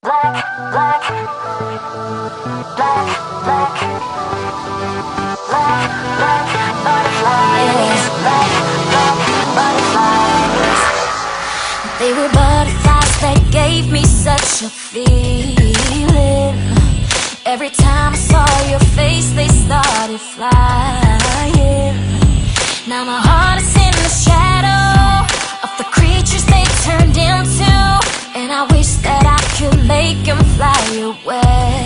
Black, black, black, black, black, black butterflies, black, black butterflies. They were butterflies that gave me such a feeling. Every time I saw your face, they started flying. Now my heart is in the shadow of the creatures they turned into, and I wish that I could make them fly away.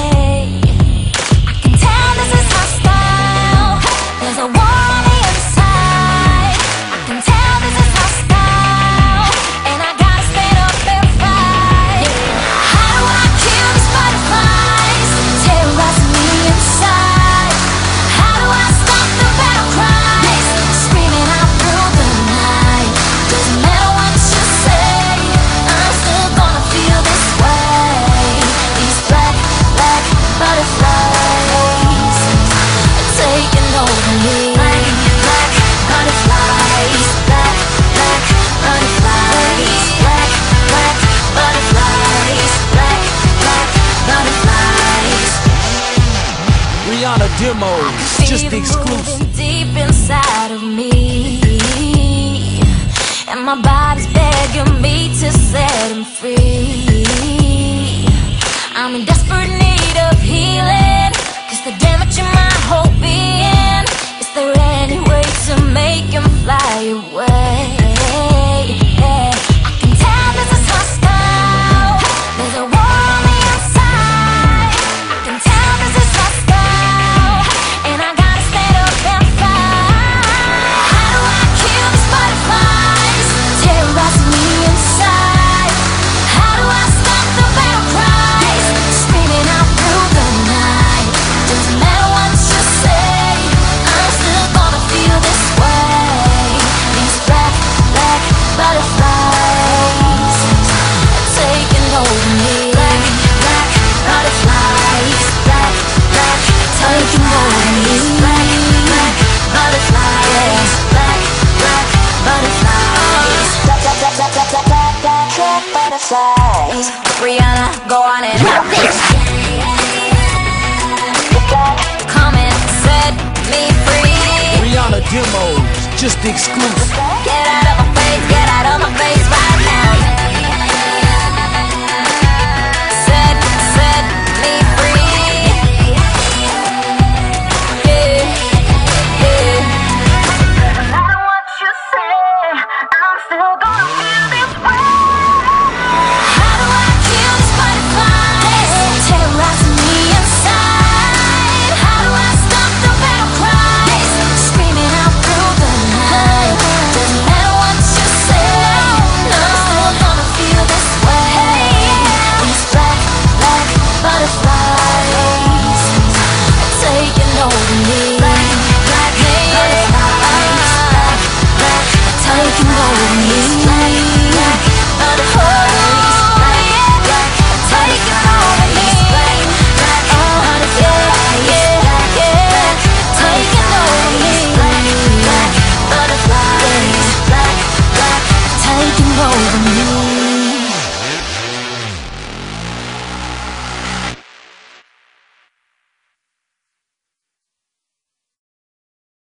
I can tell this is my style. There's a war on the inside. I can tell this is my style, and I gotta stand up and fight. How do I kill these butterflies terrorizing me inside? How do I stop the battle cries screaming out through the night? Doesn't matter what you say, I'm still gonna feel this way. These black, black butterflies are taking over me. Black, black butterflies, black, black butterflies, black, black butterflies, black, black butterflies. Rihanna demos, just Feel it exclusive. moving deep inside of me, and my body's begging me to set him free. I'm in desperate need of healing, 'cause the damage in my whole being. Is there any way to make him fly away? I can tell this is my style. There's a war on the inside. I can tell this is my style, and I gotta stand up and fight. How do I kill these butterflies terrorizing me inside? How do I stop the battle cries screaming out through the night? Doesn't matter what you say, I'm still gonna feel this way. These black, black butterflies are taking over me. Black, black butterflies, black, black taking over me. Black, black butterflies, black, black butterflies, black, black, black, black, black, black, black, black butterflies. Rihanna, go on and have this. Come and set me free. Rihanna demos, just exclusive. Get out of my face, get out of my face right now. Set me free. Yeah, yeah. No matter what you say, I'm still gonna feel this way. How do I kill these butterflies terrorizing me inside? How do I stop the battle cries screaming out through the night? Doesn't matter what you say, no, I'm still gonna feel this way. These black, black butterflies are taking over me. Black, black butterflies, black, black, taking over me.